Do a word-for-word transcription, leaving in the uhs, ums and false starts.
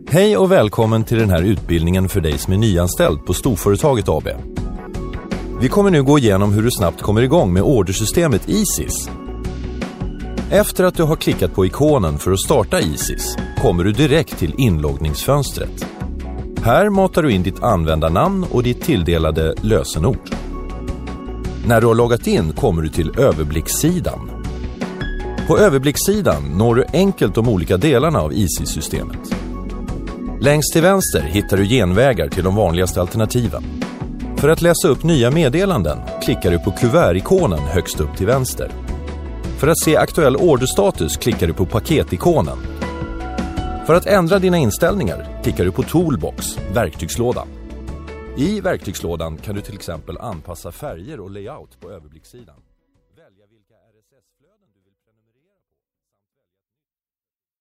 Hej och välkommen till den här utbildningen för dig som är nyanställd på Storföretaget A B. Vi kommer nu gå igenom hur du snabbt kommer igång med ordersystemet Easys. Efter att du har klickat på ikonen för att starta Easys kommer du direkt till inloggningsfönstret. Här matar du in ditt användarnamn och ditt tilldelade lösenord. När du har loggat in kommer du till överblicksidan. På överblicksidan når du enkelt de olika delarna av Easys-systemet. Längst till vänster hittar du genvägar till de vanligaste alternativen. För att läsa upp nya meddelanden klickar du på kuvertikonen högst upp till vänster. För att se aktuell orderstatus klickar du på paketikonen. För att ändra dina inställningar klickar du på Toolbox, verktygslådan. I verktygslådan kan du till exempel anpassa färger och layout på överblicksidan.